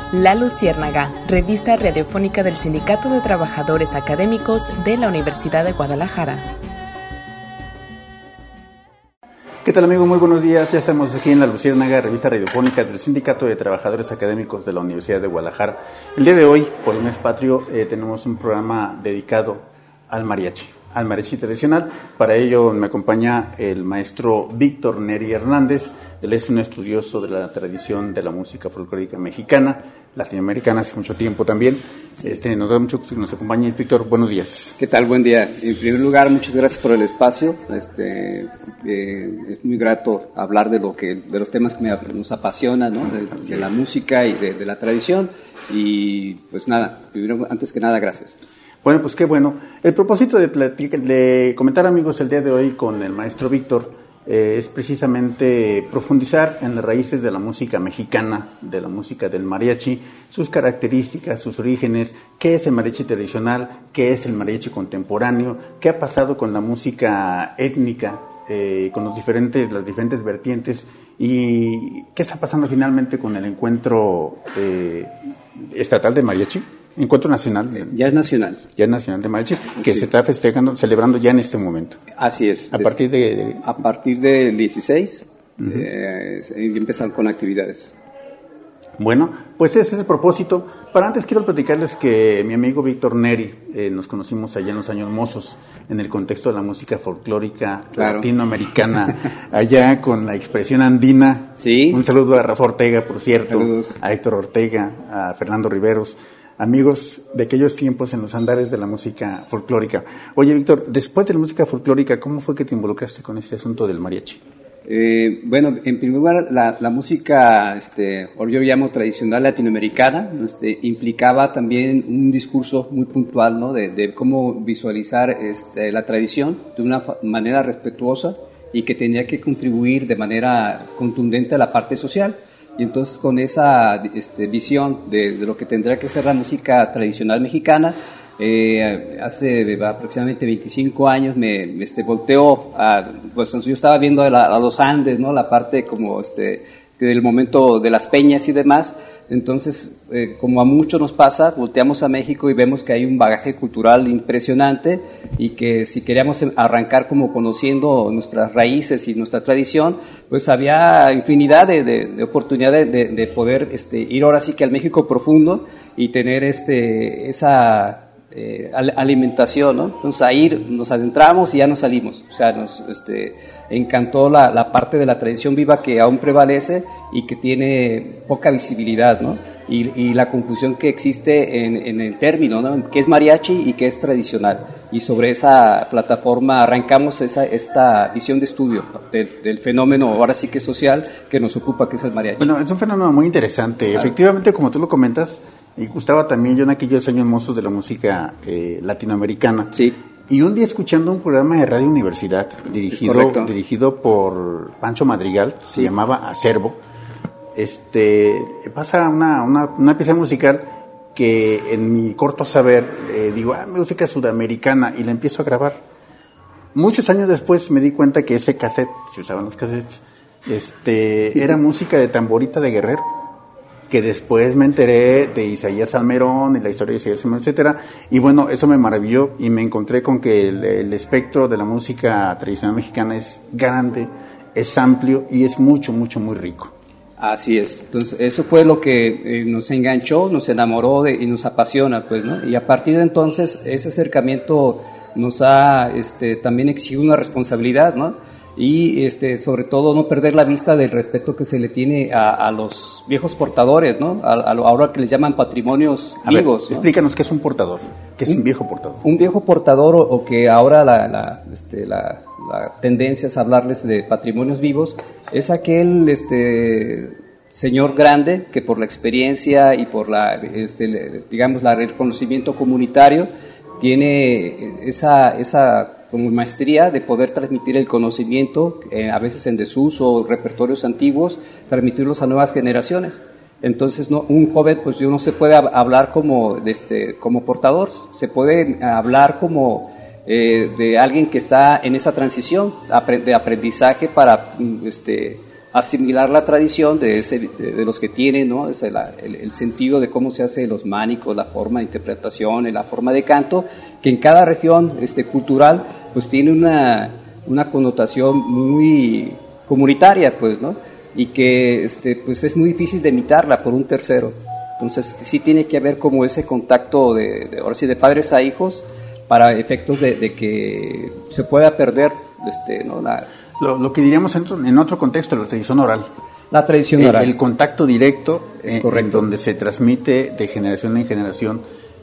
La Luciérnaga, revista radiofónica del Sindicato de Trabajadores Académicos de la Universidad de Guadalajara. ¿Qué tal, amigos? Muy buenos días. Ya estamos aquí en La Luciérnaga, revista radiofónica del Sindicato de Trabajadores Académicos de la Universidad de Guadalajara. El día de hoy, por el mes patrio, tenemos un programa dedicado al mariachi tradicional. Para ello me acompaña el maestro Víctor Neri Hernández. Él es un estudioso de la tradición de la música folclórica mexicana, latinoamericana hace mucho tiempo también. Nos da mucho gusto que nos acompañe. Víctor, buenos días. ¿Qué tal? Buen día. En primer lugar, muchas gracias por el espacio. Es muy grato hablar de los temas que nos apasionan, ¿no? De la música y de la tradición. Y pues nada, primero, antes que nada, gracias. Bueno, pues qué bueno. El propósito de comentar, amigos, el día de hoy con el maestro Víctor es precisamente profundizar en las raíces de la música mexicana, de la música del mariachi, sus características, sus orígenes, qué es el mariachi tradicional, qué es el mariachi contemporáneo, qué ha pasado con la música étnica, con las diferentes vertientes, y qué está pasando finalmente con el encuentro estatal de mariachi. Encuentro nacional. Ya es nacional. Ya es nacional de mariachi, que sí. Se está celebrando ya en este momento. Así es. A partir del 16, empiezan con actividades. Bueno, pues ese es el propósito. Para antes quiero platicarles que mi amigo Víctor Neri, nos conocimos allá en los años mozos, en el contexto de la música folclórica latinoamericana, allá con la expresión andina. Sí. Un saludo a Rafa Ortega, por cierto. Saludos. A Héctor Ortega, a Fernando Riveros. Amigos de aquellos tiempos en los andares de la música folclórica. Oye, Víctor, después de la música folclórica, ¿cómo fue que te involucraste con este asunto del mariachi? Bueno, en primer lugar, la música, o yo llamo tradicional latinoamericana, implicaba también un discurso muy puntual, ¿no? De cómo visualizar la tradición de una manera respetuosa y que tenía que contribuir de manera contundente a la parte social. Y entonces con esa visión de lo que tendría que ser la música tradicional mexicana, hace aproximadamente 25 años me volteó pues yo estaba viendo a los Andes, ¿no? La parte como del momento de las peñas y demás. Entonces, como a muchos nos pasa, volteamos a México y vemos que hay un bagaje cultural impresionante y que si queríamos arrancar como conociendo nuestras raíces y nuestra tradición, pues había infinidad de oportunidades de poder ir ahora sí que al México profundo y tener esa alimentación, ¿no? Entonces ahí nos adentramos y ya nos salimos. O sea, nos encantó la parte de la tradición viva que aún prevalece y que tiene poca visibilidad, ¿no? Y la confusión que existe en el término, ¿no? ¿Qué es mariachi y qué es tradicional? Y sobre esa plataforma arrancamos esta visión de estudio del fenómeno, ahora sí que social, que nos ocupa, que es el mariachi. Bueno, es un fenómeno muy interesante. Claro. Efectivamente, como tú lo comentas, y gustaba también yo en aquellos años mozos de la música latinoamericana. Sí. Y un día escuchando un programa de Radio Universidad dirigido por Pancho Madrigal, se llamaba Acervo, pasa una pieza musical que en mi corto saber digo, música sudamericana, y la empiezo a grabar. Muchos años después me di cuenta que ese cassette, se usaban los cassettes, era música de tamborita de Guerrero, que después me enteré de Isaías Salmerón y la historia de Isaías Salmerón, etcétera, y bueno, eso me maravilló y me encontré con que el espectro de la música tradicional mexicana es grande, es amplio y es muy rico. Así es. Entonces eso fue lo que nos enganchó, nos enamoró y nos apasiona, pues, ¿no? Y a partir de entonces ese acercamiento nos ha también exigido una responsabilidad, ¿no? Y sobre todo no perder la vista del respeto que se le tiene a los viejos portadores, ¿no? Ahora que les llaman patrimonios vivos. ¿No? Explícanos qué es un portador, qué es un viejo portador. Un viejo portador, o que ahora la tendencia es hablarles de patrimonios vivos, es aquel señor grande que por la experiencia y por el conocimiento comunitario tiene esa como maestría de poder transmitir el conocimiento, a veces en desuso o repertorios antiguos, transmitirlos a nuevas generaciones. Entonces, un joven, pues no se puede hablar como portador, se puede hablar como de alguien que está en esa transición de aprendizaje para asimilar la tradición de los que tienen, ¿no? El sentido de cómo se hace los mánicos, la forma de interpretación, la forma de canto, que en cada región cultural pues tiene una connotación muy comunitaria, pues, ¿no? Y que pues es muy difícil de imitarla por un tercero. Entonces sí tiene que haber como ese contacto ahora sí, de padres a hijos, para efectos de que se pueda perder ¿no? Lo que diríamos en otro contexto, la tradición oral. La tradición oral. El contacto directo en donde se transmite de generación en generación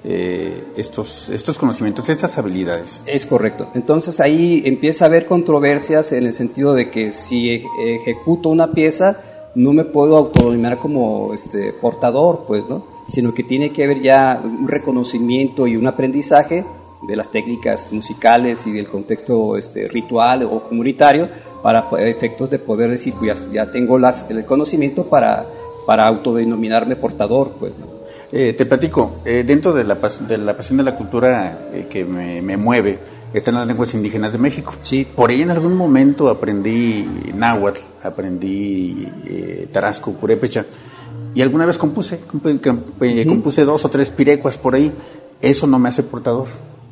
estos conocimientos, estas habilidades. Es correcto. Entonces ahí empieza a haber controversias en el sentido de que si ejecuto una pieza no me puedo autodenominar como portador, pues, ¿no? Sino que tiene que haber ya un reconocimiento y un aprendizaje de las técnicas musicales y del contexto ritual o comunitario para efectos de poder decir, pues ya tengo el conocimiento para autodenominarme portador, pues, ¿no? Te platico, dentro de la pasión de la cultura que me mueve, están las lenguas indígenas de México. Sí. Por ahí en algún momento aprendí náhuatl, aprendí tarasco, purépecha, y alguna vez compuse 2 o 3 pirecuas por ahí. Eso no me hace portador.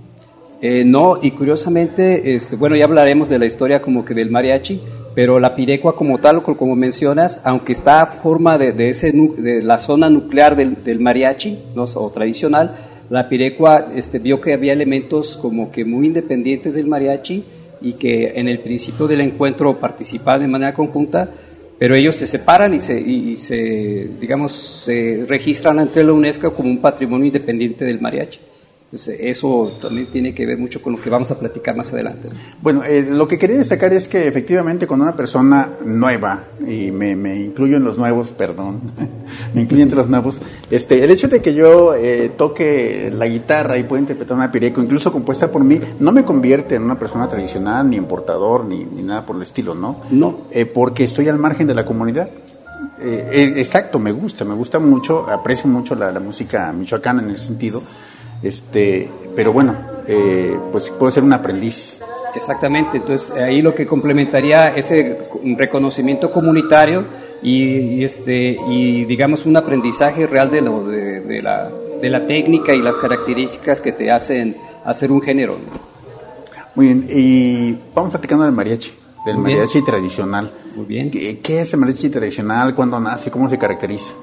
No, y curiosamente, bueno, ya hablaremos de la historia como que del mariachi, pero la pirecua como tal, como mencionas, aunque está a forma de la zona nuclear del mariachi, ¿no? O tradicional, la pirecua vio que había elementos como que muy independientes del mariachi y que en el principio del encuentro participaban de manera conjunta, pero ellos se separan y se registran ante la UNESCO como un patrimonio independiente del mariachi. Entonces, eso también tiene que ver mucho con lo que vamos a platicar más adelante. Bueno, lo que quería destacar es que efectivamente cuando una persona nueva, y me incluyo en los nuevos, perdón, me incluyo entre los nuevos, el hecho de que yo toque la guitarra y pueda interpretar una pirecua, incluso compuesta por mí, no me convierte en una persona tradicional, ni en portador, ni nada por el estilo, ¿no? No. Porque estoy al margen de la comunidad. Exacto, me gusta mucho, aprecio mucho la música michoacana en ese sentido. Pero bueno, pues puedo ser un aprendiz. Exactamente, entonces ahí lo que complementaría ese reconocimiento comunitario y digamos un aprendizaje real de la técnica y las características que te hacen hacer un género, ¿no? Muy bien, y vamos platicando del mariachi tradicional. Muy bien. ¿Qué es el mariachi tradicional? ¿Cuándo nace? ¿Cómo se caracteriza?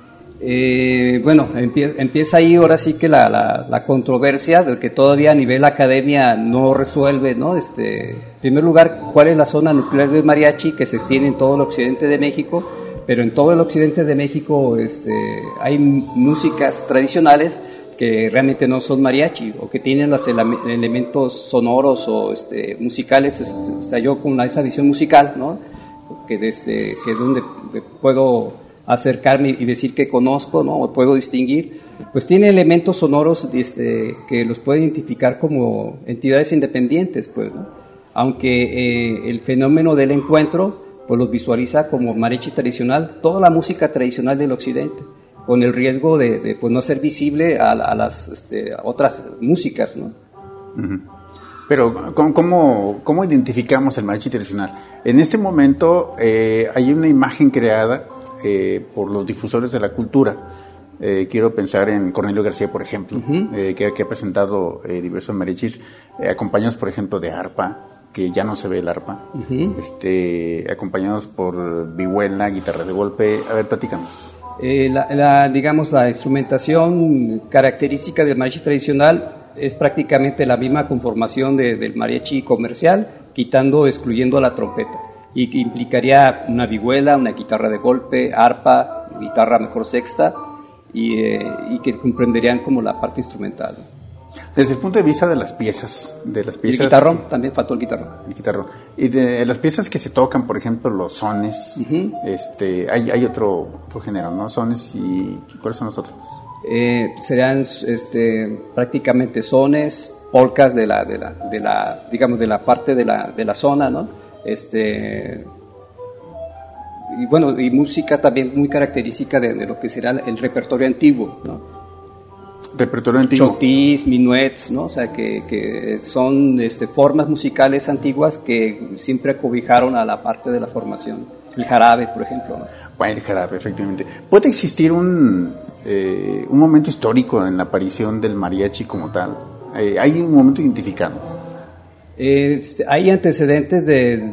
Bueno, empieza ahí ahora sí que la controversia de que todavía a nivel academia no resuelve, ¿no? En primer lugar, ¿cuál es la zona nuclear del mariachi que se extiende en todo el occidente de México? Pero en todo el occidente de México hay músicas tradicionales que realmente no son mariachi o que tienen los elementos sonoros o musicales. O sea, yo con esa visión musical, ¿no? Que es donde puedo acercarme y decir que conozco, ¿no? O puedo distinguir, pues tiene elementos sonoros que los puede identificar como entidades independientes, pues, ¿no? Aunque el fenómeno del encuentro pues los visualiza como mariachi tradicional, toda la música tradicional del occidente, con el riesgo de pues no ser visible a las otras músicas, ¿no? Uh-huh. Pero ¿cómo identificamos el mariachi tradicional? En este momento hay una imagen creada por los difusores de la cultura. Quiero pensar en Cornelio García, por ejemplo, uh-huh. que ha presentado diversos mariachis, acompañados, por ejemplo, de arpa, que ya no se ve el arpa, uh-huh. Acompañados por vihuela, guitarra de golpe. A ver, platícanos. La instrumentación característica del mariachi tradicional es prácticamente la misma conformación del mariachi comercial, excluyendo la trompeta. Y que implicaría una vihuela, una guitarra de golpe, arpa, guitarra mejor sexta, y que comprenderían como la parte instrumental. Desde el punto de vista de las piezas... El guitarrón, también faltó el guitarrón. El guitarrón. Y de las piezas que se tocan, por ejemplo, los sones, uh-huh. Hay otro género, ¿no? Sones, ¿y cuáles son los otros? Serían prácticamente sones, polcas de la parte de la zona, ¿no? Y bueno, y música también muy característica de lo que será el repertorio antiguo, ¿no? Repertorio antiguo. Chotís, minuets, ¿no? O sea, que son formas musicales antiguas que siempre acobijaron a la parte de la formación el jarabe, por ejemplo, ¿no? Bueno, el jarabe, efectivamente. ¿Puede existir un momento histórico en la aparición del mariachi como tal? ¿Hay un momento identificado? Hay antecedentes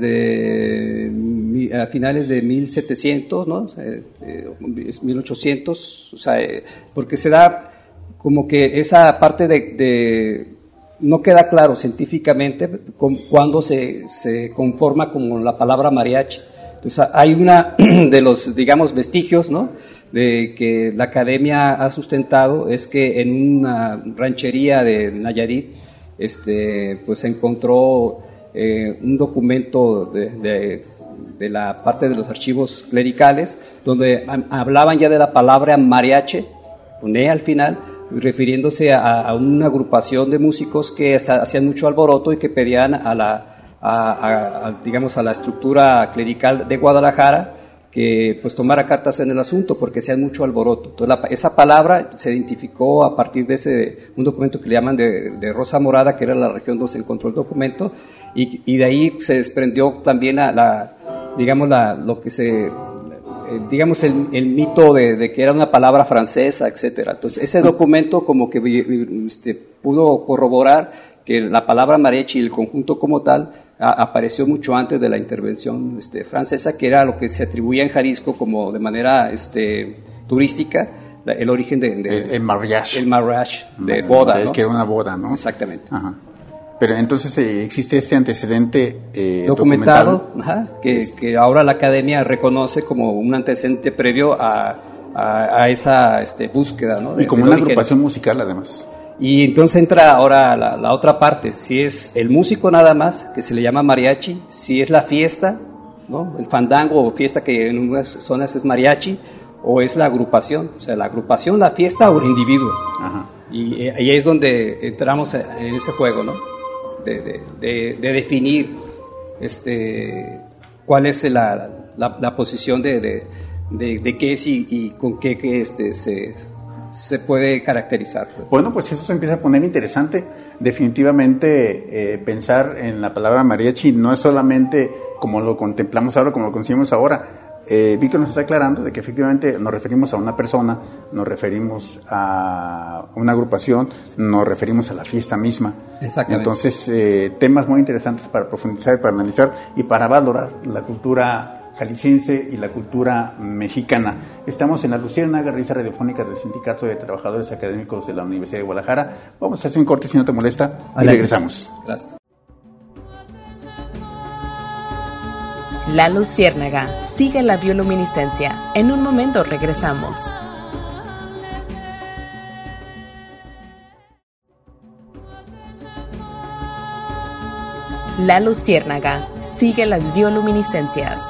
a finales de 1700, ¿no? 1800, o sea, porque se da como que esa parte no queda claro científicamente cuándo se conforma como la palabra mariachi. Entonces hay una de los, digamos, vestigios, ¿no?, de que la academia ha sustentado, es que en una ranchería de Nayarit pues se encontró un documento de la parte de los archivos clericales donde hablaban ya de la palabra mariachi, con E al final, refiriéndose a una agrupación de músicos que hacían mucho alboroto y que pedían digamos, a la estructura clerical de Guadalajara que pues tomara cartas en el asunto porque hacían mucho alboroto. Entonces esa palabra se identificó a partir de un documento que le llaman de Rosa Morada, que era la región donde se encontró el documento, y de ahí se desprendió también digamos el mito de que era una palabra francesa, etcétera. Entonces ese documento como que pudo corroborar que la palabra mariachi y el conjunto como tal apareció mucho antes de la intervención francesa, que era lo que se atribuía en Jalisco como de manera turística, el origen el mariage. El mariage de boda, es ¿no? que era una boda, ¿no? Exactamente. Ajá. Pero entonces existe este antecedente documentado, que ahora la academia reconoce como un antecedente previo a esa búsqueda, ¿no? Y como una agrupación musical, además. Y entonces entra ahora la otra parte, si es el músico nada más, que se le llama mariachi, si es la fiesta, ¿no?, el fandango o fiesta, que en unas zonas es mariachi, o es la agrupación, o sea, la agrupación, la fiesta o el individuo. Ajá. Y ahí es donde entramos en ese juego, ¿no?, de definir cuál es la posición de qué es y con qué se puede caracterizar. Bueno, pues eso se empieza a poner interesante. Definitivamente pensar en la palabra mariachi no es solamente como lo contemplamos ahora, como lo conocemos ahora. Víctor nos está aclarando de que efectivamente nos referimos a una persona, nos referimos a una agrupación, nos referimos a la fiesta misma. Exactamente. Entonces, temas muy interesantes para profundizar, para analizar y para valorar la cultura jalisciense y la cultura mexicana. Estamos en La Luciérnaga, revista radiofónica del Sindicato de Trabajadores Académicos de la Universidad de Guadalajara. Vamos a hacer un corte, si no te molesta, y regresamos. Gracias. La Luciérnaga, sigue la bioluminiscencia. En un momento regresamos. La Luciérnaga, sigue las bioluminiscencias.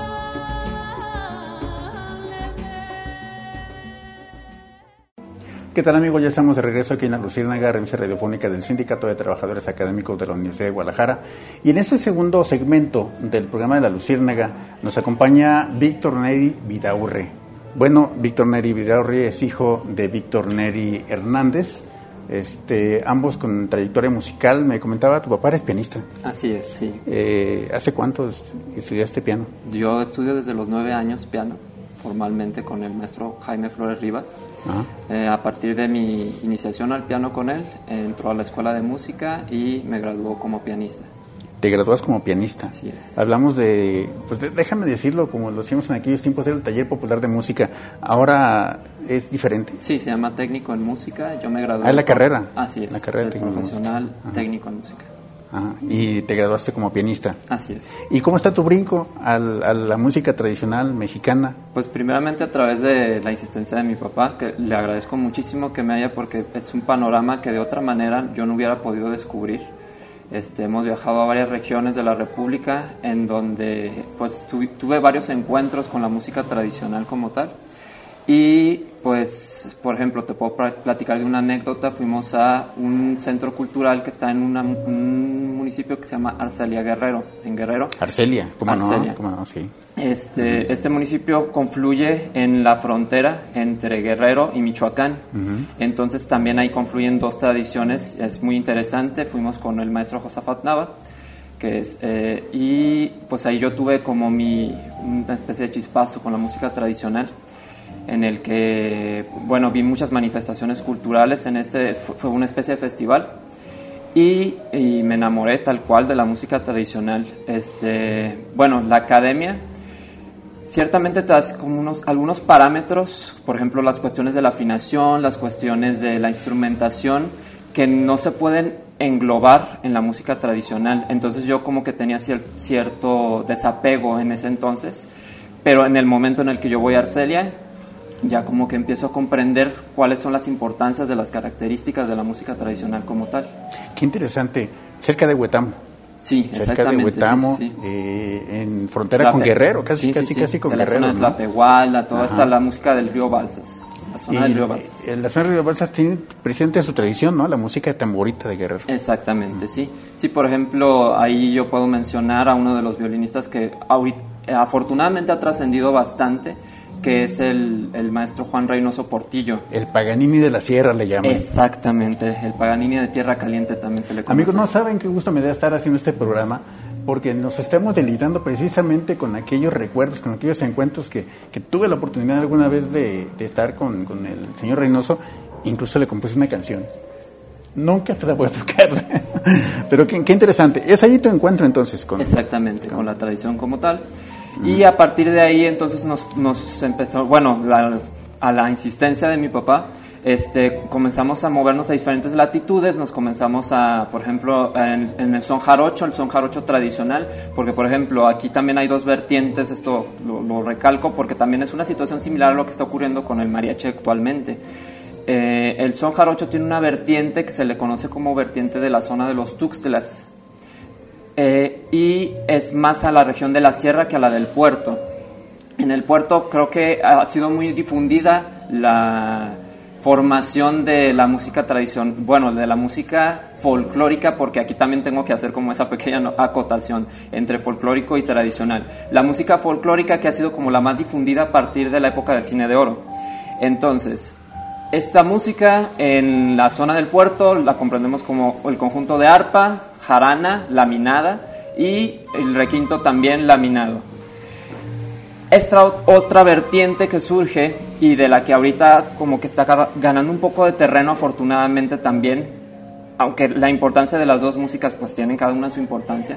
¿Qué tal, amigos? Ya estamos de regreso aquí en La Luciérnaga, revista radiofónica del Sindicato de Trabajadores Académicos de la Universidad de Guadalajara. Y en este segundo segmento del programa de La Luciérnaga nos acompaña Víctor Neri Vidaurre. Bueno, Víctor Neri Vidaurre es hijo de Víctor Neri Hernández, ambos con trayectoria musical. Me comentaba, tu papá eres pianista. Así es, sí. ¿Hace cuánto estudiaste piano? Yo estudio desde los 9 años piano, formalmente con el maestro Jaime Flores Rivas. A partir de mi iniciación al piano con él, entró a la escuela de música y me graduó como pianista. Te gradúas como pianista. Así es. Hablamos déjame decirlo, como lo hacíamos en aquellos tiempos, era el taller popular de música. Ahora es diferente. Sí, se llama técnico en música. Yo me gradué. Ah, la carrera. Así es. La carrera de profesional técnico en música. Ajá. Y te graduaste como pianista. Así es. ¿Y cómo está tu brinco a la música tradicional mexicana? Pues primeramente a través de la insistencia de mi papá, que le agradezco muchísimo que me haya, porque es un panorama que de otra manera yo no hubiera podido descubrir. Hemos viajado a varias regiones de la República en donde pues tuve varios encuentros con la música tradicional como tal. Y pues, por ejemplo, te puedo platicar de una anécdota. Fuimos a un centro cultural que está en un municipio que se llama Arcelia Guerrero, en Guerrero. Arcelia, ¿cómo Arcelia. no? Sí. Este municipio confluye en la frontera entre Guerrero y Michoacán. Entonces también ahí confluyen dos tradiciones, es muy interesante. Fuimos con el maestro Josafat Nava y pues ahí yo tuve como una especie de chispazo con la música tradicional, en el que, bueno, vi muchas manifestaciones culturales. Fue una especie de festival, y me enamoré tal cual de la música tradicional. Bueno, la academia ciertamente te das como algunos parámetros, por ejemplo, las cuestiones de la afinación, las cuestiones de la instrumentación, que no se pueden englobar en la música tradicional. Entonces yo como que tenía cierto desapego en ese entonces, pero en el momento en el que yo voy a Arcelia, ya como que empiezo a comprender cuáles son las importancias de las características de la música tradicional como tal. Qué interesante. Cerca de Huetamo. Sí, cerca de Huetamo, sí. En frontera con Guerrero, casi con de Guerrero. La zona de Tlapehuala, toda esta la música del río Balsas. La zona del río Balsas. La zona del río Balsas tiene presente su tradición, ¿no? La música de tamborita de Guerrero. Exactamente, sí. Sí, por ejemplo, ahí yo puedo mencionar a uno de los violinistas que afortunadamente ha trascendido bastante, que es el maestro Juan Reynoso Portillo. El Paganini de la Sierra le llaman. Exactamente, el Paganini de Tierra Caliente también se le conoce. Amigos, no saben qué gusto me da estar haciendo este programa, porque nos estamos deleitando precisamente con aquellos recuerdos, con aquellos encuentros que tuve la oportunidad alguna vez de estar con el señor Reynoso. Incluso le compuse una canción. Nunca se la voy a tocar. Pero qué interesante. Es ahí tu encuentro entonces con... Exactamente, con la tradición como tal. Y a partir de ahí entonces nos empezó, bueno, a la insistencia de mi papá, comenzamos a movernos a diferentes latitudes. Nos comenzamos por ejemplo, en el son jarocho tradicional, porque por ejemplo aquí también hay dos vertientes. Esto lo recalco porque también es una situación similar a lo que está ocurriendo con el mariachi actualmente. El son jarocho tiene una vertiente que se le conoce como vertiente de la zona de los Tuxtlas, y es más a la región de la sierra que a la del puerto. En el puerto creo que ha sido muy difundida la formación de la música tradicional, bueno, de la música folclórica, porque aquí también tengo que hacer como esa pequeña acotación entre folclórico y tradicional. La música folclórica que ha sido como la más difundida a partir de la época del cine de oro. Entonces, esta música en la zona del puerto la comprendemos como el conjunto de arpa, jarana, laminada, y el requinto también laminado. Esta otra vertiente que surge y de la que ahorita como que está ganando un poco de terreno afortunadamente también, aunque la importancia de las dos músicas pues tienen cada una su importancia,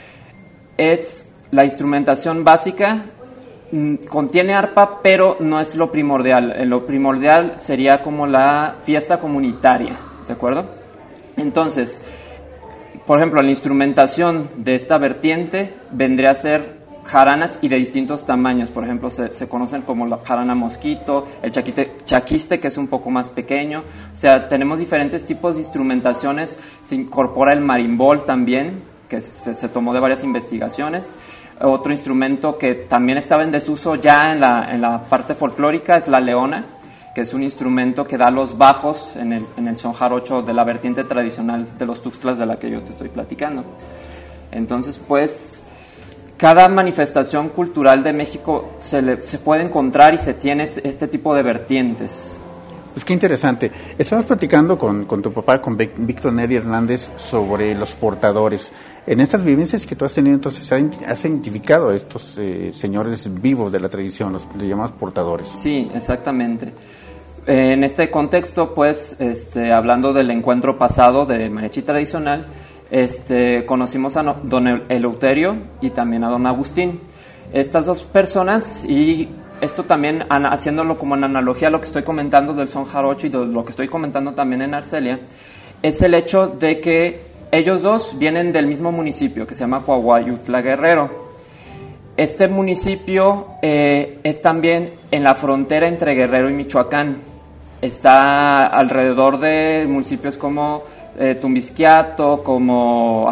es la instrumentación básica. Contiene arpa, pero no es lo primordial. Lo primordial sería como la fiesta comunitaria, ¿de acuerdo? Entonces, por ejemplo, la instrumentación de esta vertiente vendría a ser jaranas y de distintos tamaños. Por ejemplo, se conocen como la jarana mosquito, el chaquiste, que es un poco más pequeño. O sea, tenemos diferentes tipos de instrumentaciones. Se incorpora el marimbol también, que se tomó de varias investigaciones. Otro instrumento que también estaba en desuso ya en la parte folclórica es la leona, que es un instrumento que da los bajos en el son jarocho de la vertiente tradicional de los Tuxtlas de la que yo te estoy platicando. Entonces, pues, cada manifestación cultural de México se puede encontrar y se tiene este tipo de vertientes. Pues qué interesante. Estabas platicando con tu papá, con Víctor Neri Hernández, sobre los portadores. En estas vivencias que tú has tenido, entonces, has identificado a estos señores vivos de la tradición, los llamados portadores. Sí, exactamente. En este contexto, pues, hablando del encuentro pasado de mariachi tradicional, conocimos a don Eleuterio y también a don Agustín. Estas dos personas, y esto también haciéndolo como en analogía a lo que estoy comentando del son jarocho y de lo que estoy comentando también en Arcelia, es el hecho de que ellos dos vienen del mismo municipio que se llama Coahuayutla Guerrero. Este municipio es también en la frontera entre Guerrero y Michoacán. Está alrededor de municipios como Tumbisquiato, como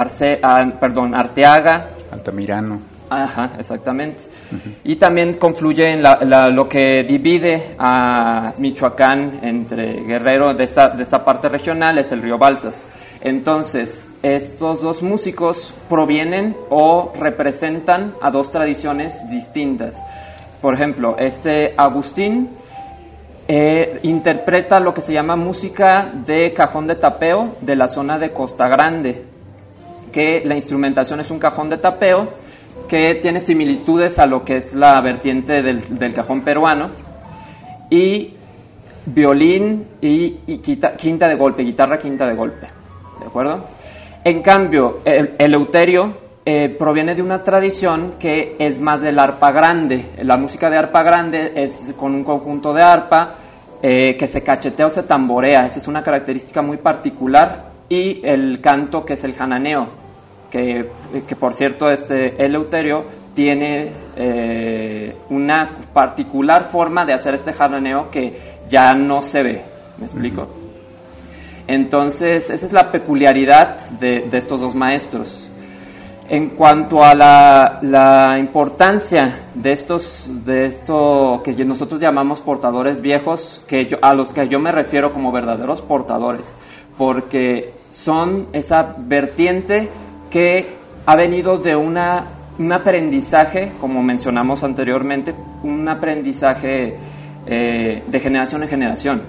Arteaga, Altamirano. Ajá, exactamente. Uh-huh. Y también confluye en lo que divide a Michoacán entre Guerrero, de esta parte regional, es el río Balsas. Entonces, estos dos músicos provienen o representan a dos tradiciones distintas. Por ejemplo, Agustín interpreta lo que se llama música de cajón de tapeo de la zona de Costa Grande, que la instrumentación es un cajón de tapeo que tiene similitudes a lo que es la vertiente del cajón peruano, y violín y quinta de golpe, guitarra quinta de golpe, ¿de acuerdo? En cambio, el eleuterio proviene de una tradición que es más del arpa grande. La música de arpa grande es con un conjunto de arpa que se cachetea o se tamborea. Esa es una característica muy particular. Y el canto, que es el jananeo, que por cierto el eleuterio tiene una particular forma de hacer este jananeo que ya no se ve. ¿Me explico? Entonces, esa es la peculiaridad de estos dos maestros. En cuanto a la importancia de esto que nosotros llamamos portadores viejos, a los que yo me refiero como verdaderos portadores, porque son esa vertiente que ha venido de un aprendizaje, como mencionamos anteriormente, un aprendizaje de generación en generación.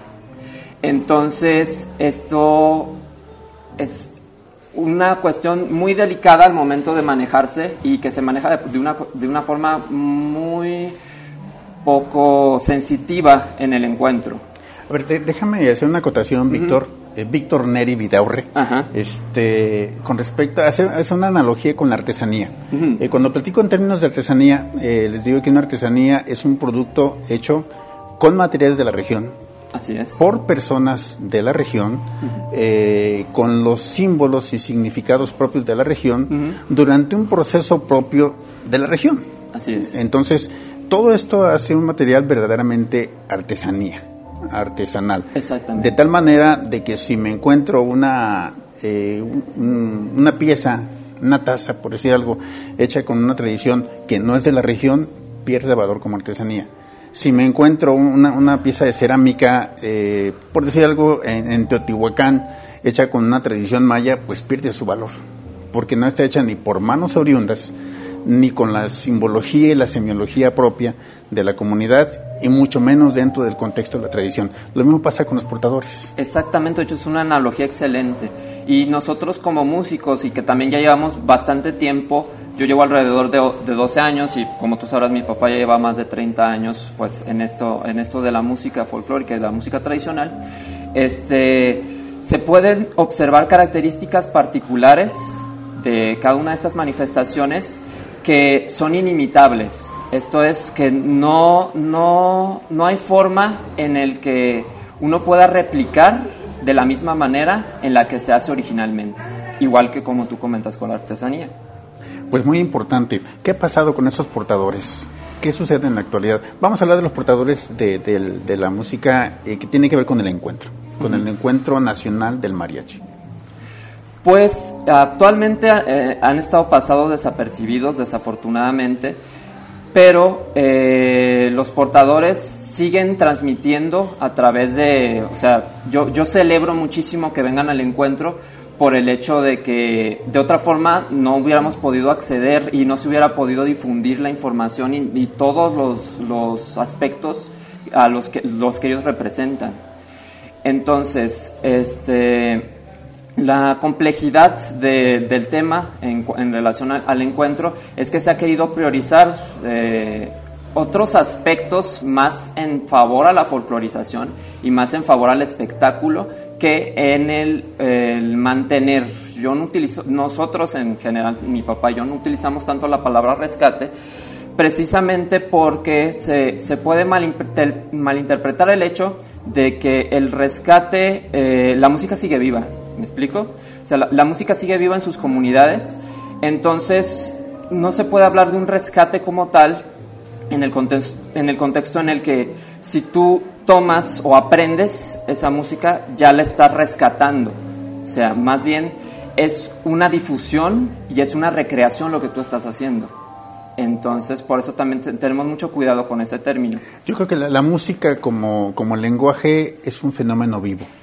Entonces, esto es una cuestión muy delicada al momento de manejarse, y que se maneja de una forma muy poco sensitiva en el encuentro. A ver, déjame hacer una acotación, Víctor. Víctor Neri Vidaurre, con respecto a hacer una analogía con la artesanía. Cuando platico en términos de artesanía, les digo que una artesanía es un producto hecho con materiales de la región. Así es. Por personas de la región, con los símbolos y significados propios de la región, durante un proceso propio de la región. Así es. Entonces, todo esto hace un material verdaderamente artesanal. Exactamente. De tal manera de que si me encuentro una pieza, una taza, por decir algo, hecha con una tradición que no es de la región, pierde valor como artesanía. Si me encuentro una pieza de cerámica, por decir algo, en Teotihuacán, hecha con una tradición maya, pues pierde su valor, porque no está hecha ni por manos oriundas, ni con la simbología y la semiología propia de la comunidad, y mucho menos dentro del contexto de la tradición. Lo mismo pasa con los portadores. Exactamente, de hecho es una analogía excelente. Y nosotros como músicos, y que también ya llevamos bastante tiempo, yo llevo alrededor de 12 años, y como tú sabrás, mi papá ya lleva más de 30 años pues en esto de la música folclórica y de la música tradicional. Se pueden observar características particulares de cada una de estas manifestaciones que son inimitables. Esto es que no hay forma en el que uno pueda replicar de la misma manera en la que se hace originalmente, igual que como tú comentas con la artesanía. Pues muy importante. ¿Qué ha pasado con esos portadores? ¿Qué sucede en la actualidad? Vamos a hablar de los portadores de la música que tiene que ver con el encuentro, con el encuentro nacional del mariachi. Pues actualmente han estado pasados desapercibidos, desafortunadamente, pero los portadores siguen transmitiendo a través de, o sea, yo celebro muchísimo que vengan al encuentro por el hecho de que de otra forma no hubiéramos podido acceder y no se hubiera podido difundir la información y todos los aspectos a los que ellos representan. Entonces, la complejidad del tema en relación al encuentro es que se ha querido priorizar otros aspectos más en favor a la folclorización y más en favor al espectáculo que en el mantener. Nosotros en general, mi papá y yo no utilizamos tanto la palabra rescate, precisamente porque se puede malinterpretar el hecho de que el rescate, la música sigue viva. ¿Me explico? O sea, la música sigue viva en sus comunidades, entonces no se puede hablar de un rescate como tal en el contexto en el que si tú tomas o aprendes esa música, ya la estás rescatando. O sea, más bien es una difusión y es una recreación lo que tú estás haciendo. Entonces, por eso también tenemos mucho cuidado con ese término. Yo creo que la música como lenguaje es un fenómeno vivo.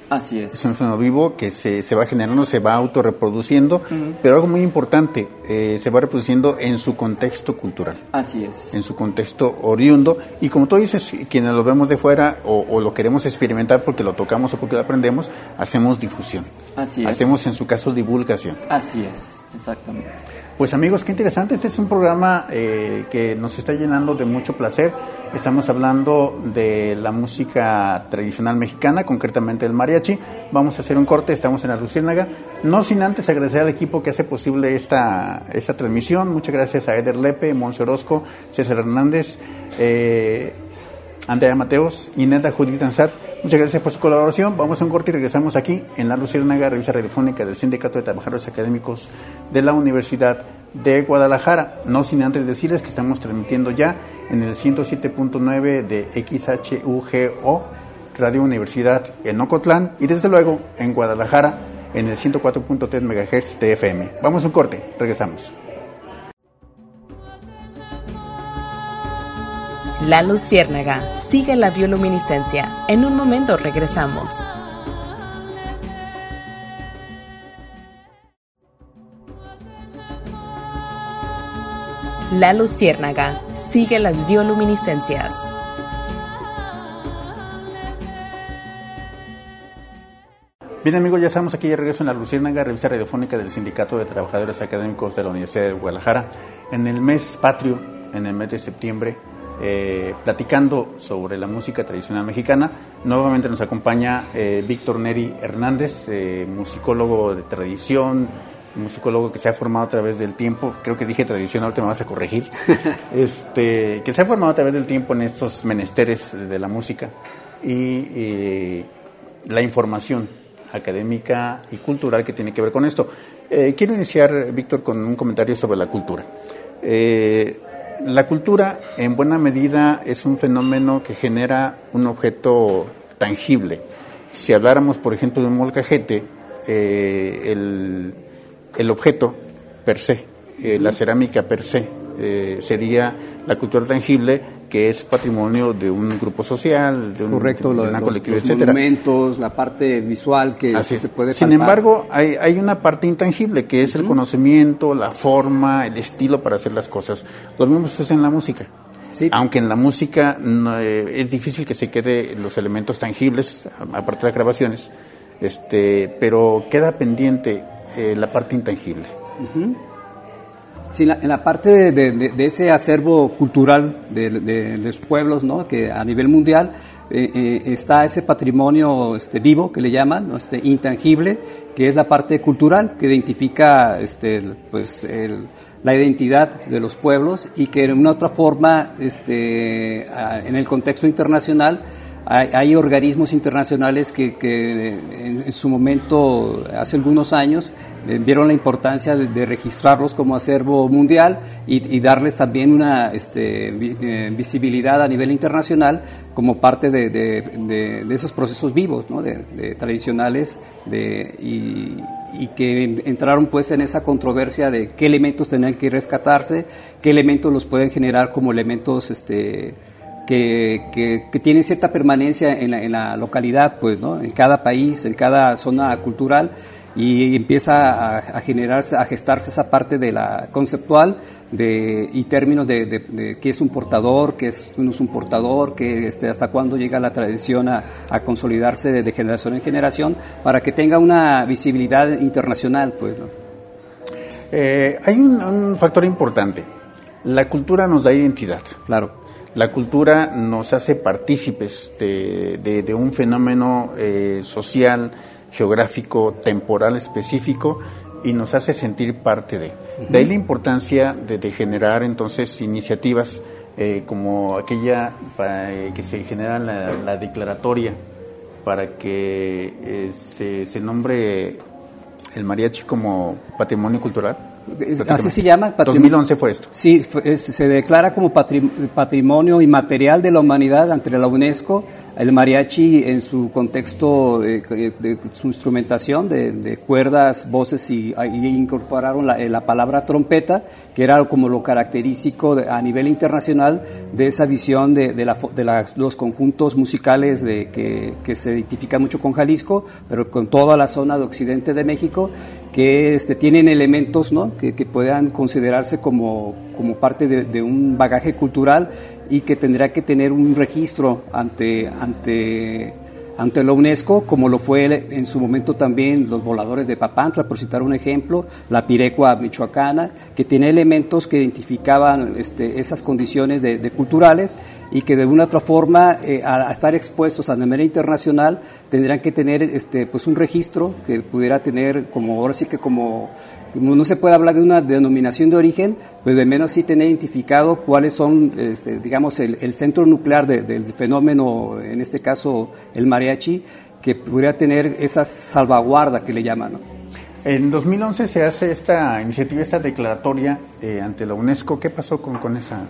Así es. Es un fenómeno vivo que se va generando, se va autorreproduciendo, pero algo muy importante, se va reproduciendo en su contexto cultural. Así es. En su contexto oriundo, y como tú dices, quienes lo vemos de fuera o lo queremos experimentar porque lo tocamos o porque lo aprendemos, hacemos difusión. Así es. Hacemos, en su caso, divulgación. Así es, exactamente. Pues amigos, qué interesante. Este es un programa que nos está llenando de mucho placer. Estamos hablando de la música tradicional mexicana, concretamente el mariachi. Vamos a hacer un corte, estamos en La Luciérnaga. No sin antes agradecer al equipo que hace posible esta transmisión. Muchas gracias a Eder Lepe, Monse Orozco, César Hernández, Andrea Mateos y Neta Judith Ansat. Muchas gracias por su colaboración. Vamos a un corte y regresamos aquí en La Luciérnaga, revista radiofónica del Sindicato de Trabajadores Académicos de la Universidad de Guadalajara. No sin antes decirles que estamos transmitiendo ya en el 107.9 de XHUGO, Radio Universidad en Ocotlán, y desde luego en Guadalajara en el 104.3 MHz de FM. Vamos a un corte, regresamos. La Luciérnaga, sigue la bioluminiscencia. En un momento regresamos. La Luciérnaga, sigue las bioluminiscencias. Bien amigos, ya estamos aquí de regreso en La Luciérnaga, revista radiofónica del Sindicato de Trabajadores Académicos de la Universidad de Guadalajara, en el mes patrio, en el mes de septiembre, platicando sobre la música tradicional mexicana. Nuevamente nos acompaña Víctor Neri Hernández, musicólogo de tradición, musicólogo que se ha formado a través del tiempo. Creo que dije tradición, ahorita me vas a corregir. Que se ha formado a través del tiempo en estos menesteres de la música y la información académica y cultural que tiene que ver con esto. Quiero iniciar, Víctor, con un comentario sobre la cultura. La cultura, en buena medida, es un fenómeno que genera un objeto tangible. Si habláramos, por ejemplo, de un molcajete, el objeto per se, la cerámica per se, sería la cultura tangible, que es patrimonio de un grupo social, de una colectividad, los etcétera. monumentos, la parte visual que se puede palpar. Sin embargo, hay una parte intangible, que es el conocimiento, la forma, el estilo para hacer las cosas. Lo mismo sucede en la música. Sí. Aunque en la música es difícil que se quede los elementos tangibles, aparte de las grabaciones, pero queda pendiente la parte intangible. Sí, en la parte de ese acervo cultural de los pueblos, ¿no?, que a nivel mundial está ese patrimonio vivo, que le llaman, ¿no?, intangible, que es la parte cultural, que identifica la identidad de los pueblos, y que de una otra forma, en el contexto internacional, hay organismos internacionales que en su momento, hace algunos años, vieron la importancia de registrarlos como acervo mundial y darles también una visibilidad a nivel internacional como parte de esos procesos vivos, ¿no?, de tradicionales, y que entraron pues en esa controversia de qué elementos tenían que rescatarse, qué elementos los pueden generar como elementos que tienen cierta permanencia en la localidad, pues, ¿no?, en cada país, en cada zona cultural, y empieza a generarse, a gestarse esa parte de la conceptual y términos de qué es un portador, qué no es un portador, que hasta cuándo llega la tradición a consolidarse de generación en generación, para que tenga una visibilidad internacional, pues, ¿no? Hay un factor importante. La cultura nos da identidad. Claro. La cultura nos hace partícipes de un fenómeno social, geográfico, temporal específico, y nos hace sentir parte de. De ahí la importancia de generar entonces iniciativas como aquella que se genera la declaratoria para que se nombre el mariachi como patrimonio cultural. así se llama. 2011 fue esto. Sí, se declara como patrimonio inmaterial de la humanidad ante la UNESCO. El mariachi en su contexto de su instrumentación de cuerdas, voces y incorporaron la palabra trompeta, que era como lo característico a nivel internacional de esa visión de los conjuntos musicales que se identifican mucho con Jalisco, pero con toda la zona de occidente de México, que tienen elementos, ¿no?, que puedan considerarse como parte de un bagaje cultural y que tendrá que tener un registro ante la UNESCO, como lo fue en su momento también los voladores de Papantla, por citar un ejemplo, la pirecua michoacana, que tiene elementos que identificaban esas condiciones de culturales y que de una u otra forma, a estar expuestos a manera internacional, tendrán que tener pues un registro que pudiera tener, como ahora sí que como no se puede hablar de una denominación de origen, pues de menos sí tener identificado cuáles son, digamos, el centro nuclear del fenómeno, en este caso el mariachi, que pudiera tener esa salvaguarda que le llaman, ¿no? En 2011 se hace esta iniciativa, esta declaratoria ante la UNESCO. ¿Qué pasó con esa?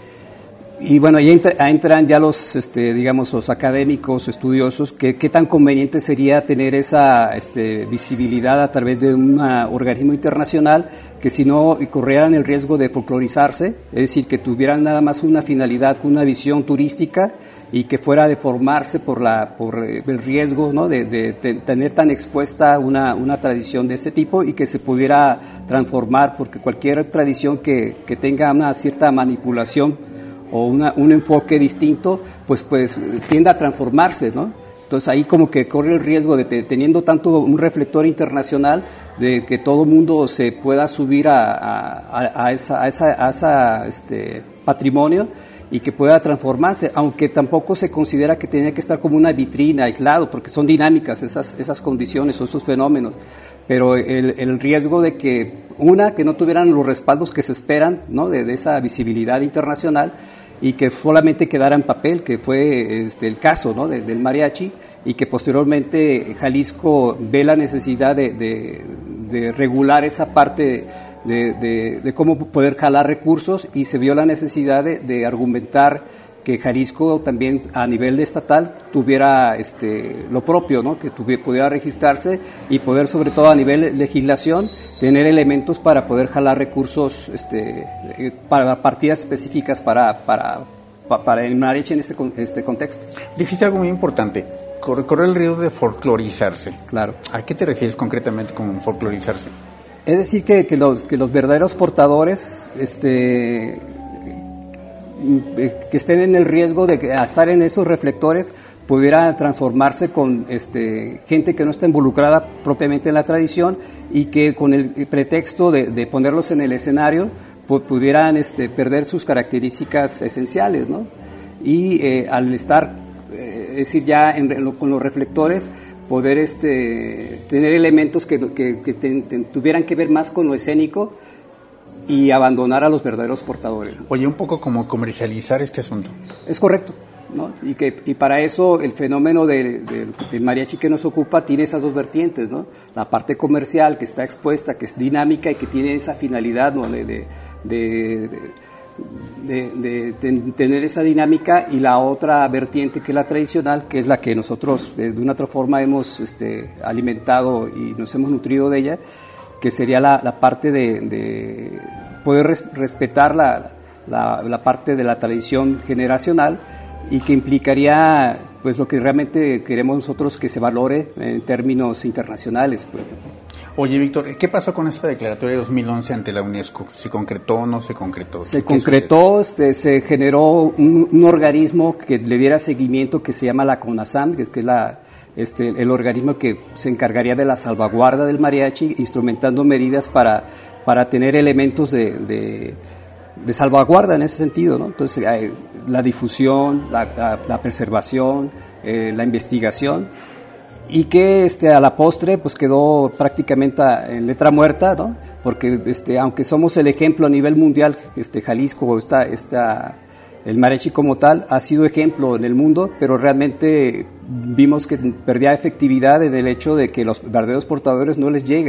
Y bueno, ahí entran ya los, digamos, los académicos, estudiosos, qué tan conveniente sería tener esa visibilidad a través de un organismo internacional que si no corrieran el riesgo de folclorizarse, es decir, que tuvieran nada más una finalidad, una visión turística y que fuera a deformarse por el riesgo, ¿no?, de tener tan expuesta una tradición de este tipo y que se pudiera transformar, porque cualquier tradición que tenga una cierta manipulación o un enfoque distinto, pues tiende a transformarse, ¿no? Entonces ahí como que corre el riesgo de teniendo tanto un reflector internacional de que todo mundo se pueda subir a esa patrimonio y que pueda transformarse, aunque tampoco se considera que tenga que estar como una vitrina aislado, porque son dinámicas esas condiciones o esos fenómenos, pero el riesgo de que no tuvieran los respaldos que se esperan, ¿no?, de esa visibilidad internacional, y que solamente quedara en papel, que fue el caso, ¿no?, del mariachi, y que posteriormente Jalisco ve la necesidad de regular esa parte de cómo poder jalar recursos, y se vio la necesidad de argumentar que Jalisco también a nivel estatal tuviera lo propio, ¿no?, que pudiera registrarse y poder, sobre todo a nivel legislación, tener elementos para poder jalar recursos para partidas específicas para el mariachi en este contexto. Dijiste algo muy importante, correr el riesgo de folclorizarse. Claro. ¿A qué te refieres concretamente con folclorizarse? Es decir, que los verdaderos portadores que estén en el riesgo de estar en esos reflectores pudiera transformarse con gente que no está involucrada propiamente en la tradición y que con el pretexto de ponerlos en el escenario pudieran perder sus características esenciales, ¿no? Y al estar, es decir, ya con los reflectores, poder tener elementos que tuvieran que ver más con lo escénico y abandonar a los verdaderos portadores. Oye, un poco como comercializar este asunto. Es correcto, ¿no? Y para eso el fenómeno del mariachi que nos ocupa tiene esas dos vertientes, ¿no? La parte comercial, que está expuesta, que es dinámica y que tiene esa finalidad, ¿no?, de tener esa dinámica, y la otra vertiente que es la tradicional, que es la que nosotros de una otra forma hemos alimentado y nos hemos nutrido de ella, que sería la parte de poder respetar la parte de la tradición generacional, y que implicaría pues lo que realmente queremos nosotros que se valore en términos internacionales, pues. Oye, Víctor, ¿qué pasó con esa declaratoria de 2011 ante la UNESCO? ¿Se concretó o no se concretó? Se concretó, se generó un organismo que le diera seguimiento, que se llama la CONASAM, que es el organismo que se encargaría de la salvaguarda del mariachi, instrumentando medidas para tener elementos de salvaguarda en ese sentido, ¿no? Entonces, la difusión, la preservación, la investigación, y que a la postre pues quedó prácticamente en letra muerta, ¿no? Porque aunque somos el ejemplo a nivel mundial, Jalisco el mariachi como tal ha sido ejemplo en el mundo, pero realmente vimos que perdía efectividad en el hecho de que los verdaderos portadores no les llega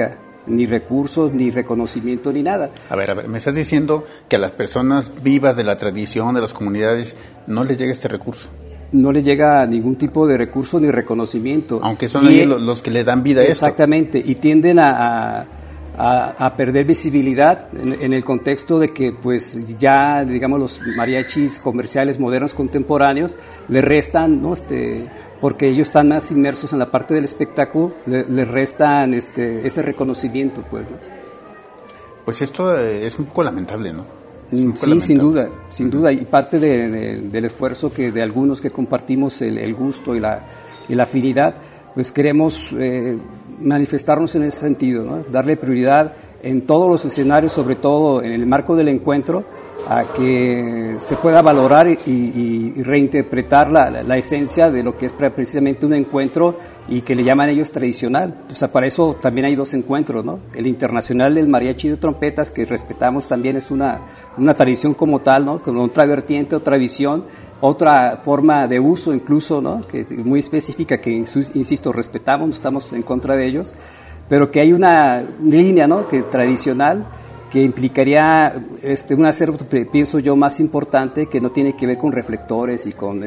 ni recursos, ni reconocimiento, ni nada. A ver, me estás diciendo que a las personas vivas de la tradición, de las comunidades, no les llega este recurso. No les llega ningún tipo de recurso ni reconocimiento. Aunque son ellos los que le dan vida a esto. Exactamente, y tienden a perder visibilidad en el contexto de que pues ya, digamos, los mariachis comerciales modernos contemporáneos le restan, ¿no? Porque ellos están más inmersos en la parte del espectáculo, le restan este reconocimiento, pues, ¿no? Pues esto es un poco lamentable, ¿no? Sí, lamentable. sin duda, y parte del esfuerzo que de algunos que compartimos el gusto y la afinidad, pues queremos manifestarnos en ese sentido, ¿no? Darle prioridad en todos los escenarios, sobre todo en el marco del encuentro, a que se pueda valorar y reinterpretar la esencia de lo que es precisamente un encuentro y que le llaman ellos tradicional. O sea, para eso también hay dos encuentros, ¿no? El internacional del mariachi de trompetas, que respetamos también, es una tradición como tal, ¿no? Con otra vertiente, otra visión, otra forma de uso incluso, ¿no? Que muy específica, que insisto, respetamos, no estamos en contra de ellos, pero que hay una línea, ¿no? Que tradicional, que implicaría un acervo, pienso yo, más importante, que no tiene que ver con reflectores y con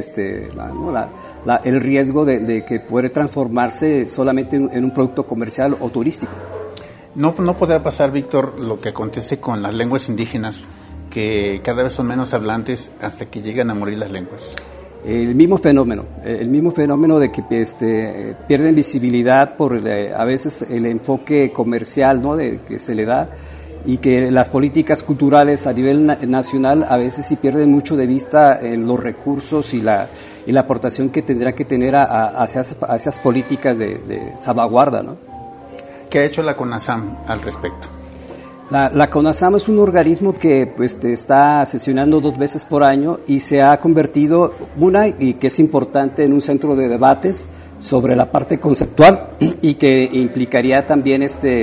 el riesgo de que puede transformarse solamente en un producto comercial o turístico. No podrá pasar, Víctor, lo que acontece con las lenguas indígenas, que cada vez son menos hablantes hasta que llegan a morir las lenguas. El mismo fenómeno de que pierden visibilidad por a veces el enfoque comercial, ¿no? que se le da, y que las políticas culturales a nivel nacional a veces sí pierden mucho de vista en los recursos y la aportación que tendrá que tener hacia esas políticas de salvaguarda, ¿no? ¿Qué ha hecho la CONASAM al respecto? La CONASAM es un organismo que está sesionando 2 veces por año y se ha convertido, y que es importante, en un centro de debates sobre la parte conceptual y que implicaría también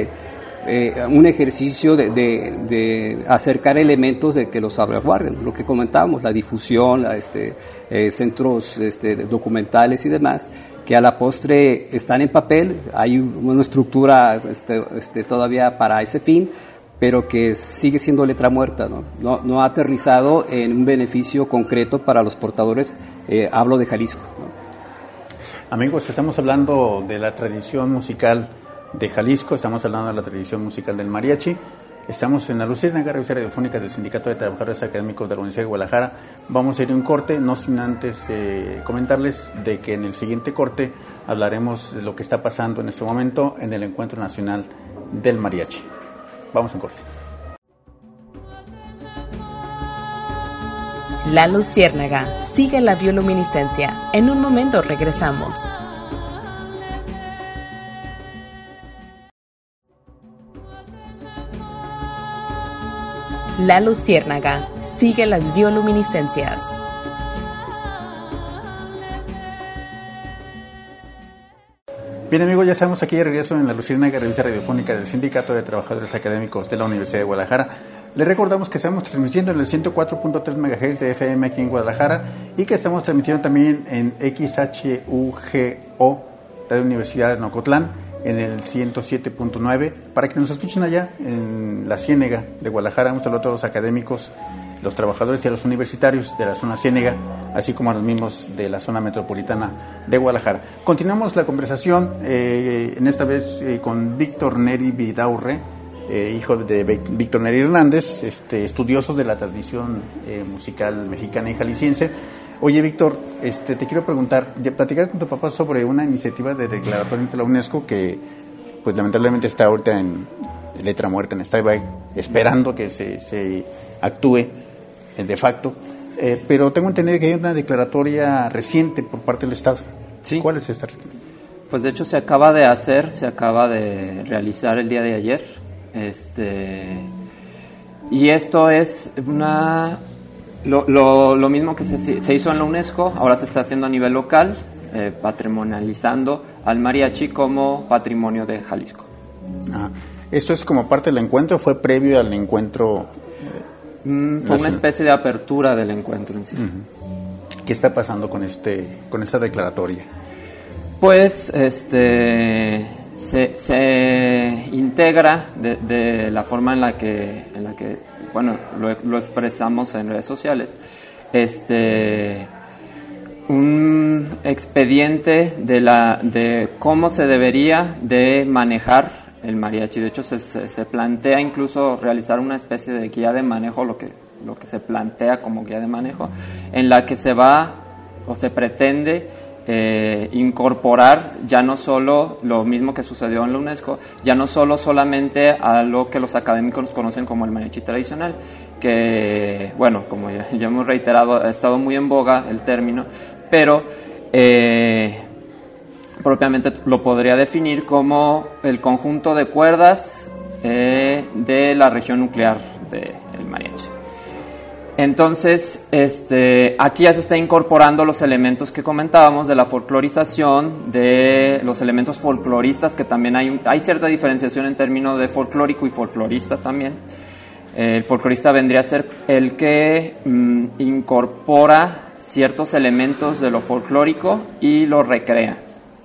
un ejercicio de acercar elementos de que los salvaguarden, lo que comentábamos, la difusión, centros documentales y demás, que a la postre están en papel, hay una estructura todavía para ese fin, pero que sigue siendo letra muerta, no ha aterrizado en un beneficio concreto para los portadores, hablo de Jalisco, ¿no? Amigos, estamos hablando de la tradición musical de Jalisco, estamos hablando de la tradición musical del mariachi, estamos en la Luciérnaga, revista radiofónica del Sindicato de Trabajadores Académicos de la Universidad de Guadalajara. Vamos a ir a un corte, no sin antes comentarles de que en el siguiente corte hablaremos de lo que está pasando en este momento en el Encuentro Nacional del Mariachi. Vamos a un corte. La Luciérnaga, sigue la bioluminiscencia. En un momento regresamos. La Luciérnaga, sigue las bioluminiscencias. Bien, amigos, ya estamos aquí de regreso en la Luciérnaga, revista radiofónica del Sindicato de Trabajadores Académicos de la Universidad de Guadalajara. Les recordamos que estamos transmitiendo en el 104.3 MHz de FM aquí en Guadalajara y que estamos transmitiendo también en XHUGO, Radio Universidad de Nocotlán, en el 107.9, para que nos escuchen allá en la Ciénega de Guadalajara. Un saludo a todos los académicos, los trabajadores y a los universitarios de la zona Ciénega, así como a los mismos de la zona metropolitana de Guadalajara. Continuamos la conversación, en esta vez con Víctor Neri Vidaurre, hijo de Víctor Neri Hernández, estudiosos de la tradición musical mexicana y jalisciense. Oye, Víctor, te quiero preguntar, platicar con tu papá sobre una iniciativa de declaratoria ante la UNESCO que, pues lamentablemente está ahorita en letra muerta, en stand-by, esperando que se actúe de facto, pero tengo entendido que hay una declaratoria reciente por parte del Estado. Sí. ¿Cuál es esta? Pues de hecho se acaba de realizar el día de ayer, y esto es lo mismo que se hizo en la UNESCO, ahora se está haciendo a nivel local, patrimonializando al mariachi como patrimonio de Jalisco. ¿Esto es como parte del encuentro? ¿Fue previo al encuentro? Fue una especie de apertura del encuentro en sí. Uh-huh. ¿Qué está pasando con esta declaratoria? Pues se integra de la forma en la que bueno, lo expresamos en redes sociales, un expediente de cómo se debería de manejar el mariachi. De hecho, se plantea incluso realizar una especie de guía de manejo, lo que se plantea como guía de manejo, en la que se va o se pretende incorporar ya no solo lo mismo que sucedió en la UNESCO, ya no solamente a lo que los académicos conocen como el mariachi tradicional, que, bueno, como ya hemos reiterado, ha estado muy en boga el término, pero propiamente lo podría definir como el conjunto de cuerdas de la región nuclear del mariachi. Entonces, aquí ya se está incorporando los elementos que comentábamos de la folclorización, de los elementos folcloristas, que también hay cierta diferenciación en términos de folclórico y folclorista también. El folclorista vendría a ser el que incorpora ciertos elementos de lo folclórico y lo recrea.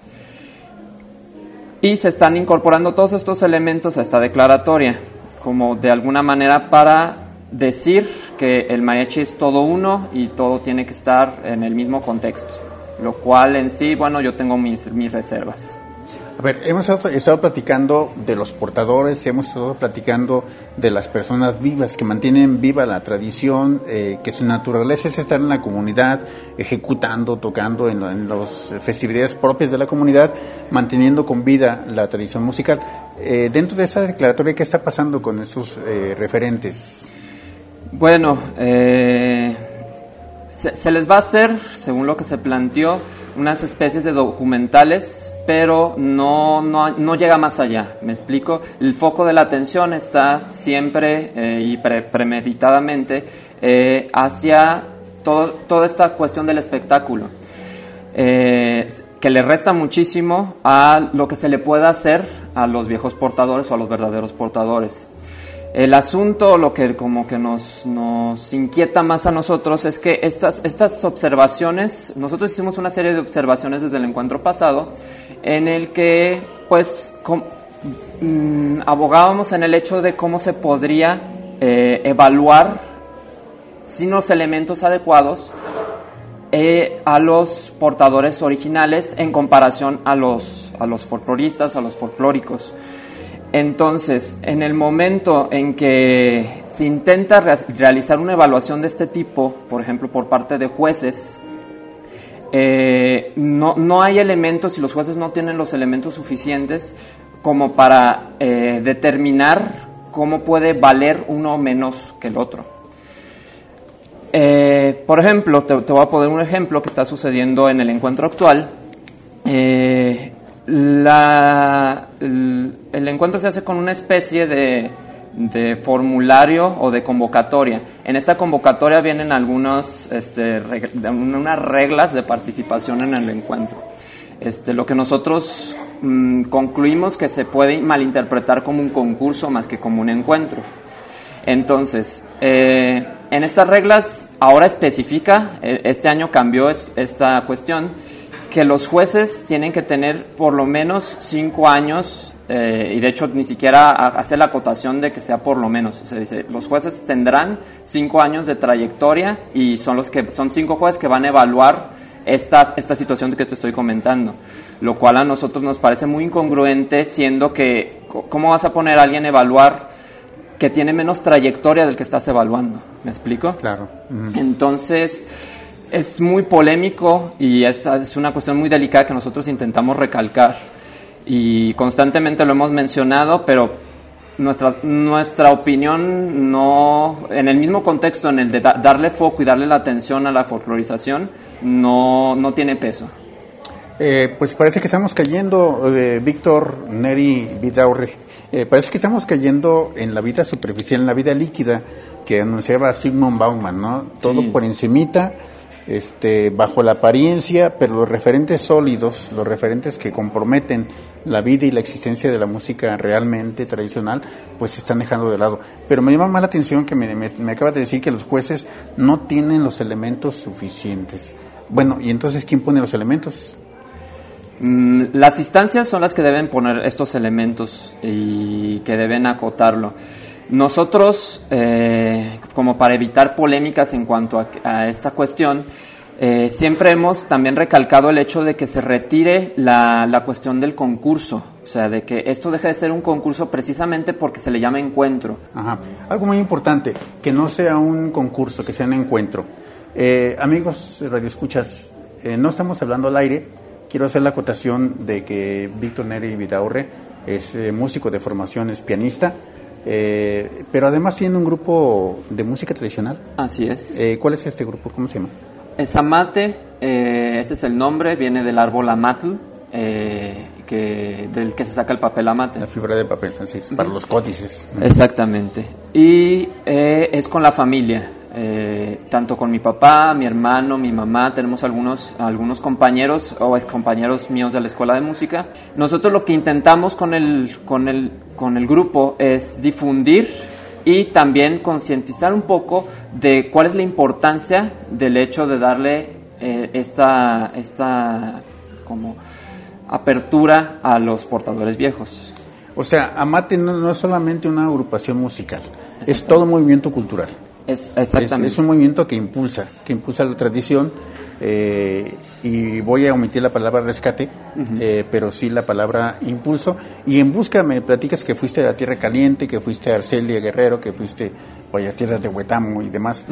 Y se están incorporando todos estos elementos a esta declaratoria, como de alguna manera para decir que el mariachi es todo uno y todo tiene que estar en el mismo contexto, lo cual en sí, bueno, yo tengo mis reservas. A ver, hemos estado platicando de los portadores, hemos estado platicando de las personas vivas que mantienen viva la tradición, que su naturaleza es estar en la comunidad, ejecutando, tocando en las festividades propias de la comunidad, manteniendo con vida la tradición musical. Dentro de esa declaratoria, ¿qué está pasando con estos referentes? Bueno, se les va a hacer, según lo que se planteó, unas especies de documentales, pero no llega más allá, ¿me explico? El foco de la atención está siempre y premeditadamente hacia toda esta cuestión del espectáculo, que le resta muchísimo a lo que se le pueda hacer a los viejos portadores o a los verdaderos portadores. El asunto, lo que como que nos inquieta más a nosotros es que estas observaciones, nosotros hicimos una serie de observaciones desde el encuentro pasado, en el que pues abogábamos en el hecho de cómo se podría evaluar sin los elementos adecuados a los portadores originales en comparación a los folcloristas, a los folclóricos. Entonces, en el momento en que se intenta realizar una evaluación de este tipo, por ejemplo, por parte de jueces, no hay elementos, y los jueces no tienen los elementos suficientes como para determinar cómo puede valer uno menos que el otro. Por ejemplo, te voy a poner un ejemplo que está sucediendo en el encuentro actual. El encuentro se hace con una especie de formulario o de convocatoria. En esta convocatoria vienen unas reglas de participación en el encuentro. Lo que nosotros concluimos que se puede malinterpretar como un concurso más que como un encuentro. Entonces, en estas reglas ahora especifica, este año cambió esta cuestión, que los jueces tienen que tener por lo menos 5 años, y de hecho ni siquiera hace la acotación de que sea por lo menos. O sea, dice, los jueces tendrán 5 años de trayectoria y son 5 jueces que van a evaluar esta situación que te estoy comentando, lo cual a nosotros nos parece muy incongruente, siendo que ¿cómo vas a poner a alguien a evaluar que tiene menos trayectoria del que estás evaluando? ¿Me explico? Claro. Entonces, es muy polémico y es una cuestión muy delicada que nosotros intentamos recalcar y constantemente lo hemos mencionado, pero nuestra opinión no, en el mismo contexto en el de darle foco y darle la atención a la folclorización, no tiene peso. Pues parece que estamos cayendo, Víctor Neri Vidaurre, parece que estamos cayendo en la vida superficial, en la vida líquida que anunciaba Zygmunt Bauman, ¿no? Todo por encimita, bajo la apariencia, pero los referentes sólidos, los referentes que comprometen la vida y la existencia de la música realmente tradicional, pues se están dejando de lado. Pero me llama más la atención que me acaba de decir que los jueces no tienen los elementos suficientes. Bueno, ¿y entonces quién pone los elementos? Las instancias son las que deben poner estos elementos y que deben acotarlo. Nosotros, como para evitar polémicas en cuanto a esta cuestión, siempre hemos también recalcado el hecho de que se retire la cuestión del concurso, o sea, de que esto deje de ser un concurso precisamente porque se le llama encuentro. Ajá. Algo muy importante, que no sea un concurso, que sea un encuentro. Amigos radioescuchas, no estamos hablando al aire. Quiero hacer la acotación de que Víctor Neri Vidaurre es músico de formación, es pianista, pero además tiene un grupo de música tradicional. Así es. ¿Cuál es este grupo? ¿Cómo se llama? Es amate, ese es el nombre, viene del árbol amatl, del que se saca el papel amate. La fibra de papel, así, para los códices. Exactamente. Y es con la familia, tanto con mi papá, mi hermano, mi mamá, tenemos algunos compañeros o excompañeros míos de la escuela de música. Nosotros lo que intentamos con el grupo es difundir y también concientizar un poco de cuál es la importancia del hecho de darle esta como apertura a los portadores viejos. O sea, Amate no es solamente una agrupación musical, es todo un movimiento cultural. Exactamente. Es un movimiento que impulsa la tradición, y voy a omitir la palabra rescate, pero sí la palabra impulso. Y en busca, me platicas que fuiste a Tierra Caliente, que fuiste a Arcelia Guerrero, que fuiste a tierras de Huetamo y demás,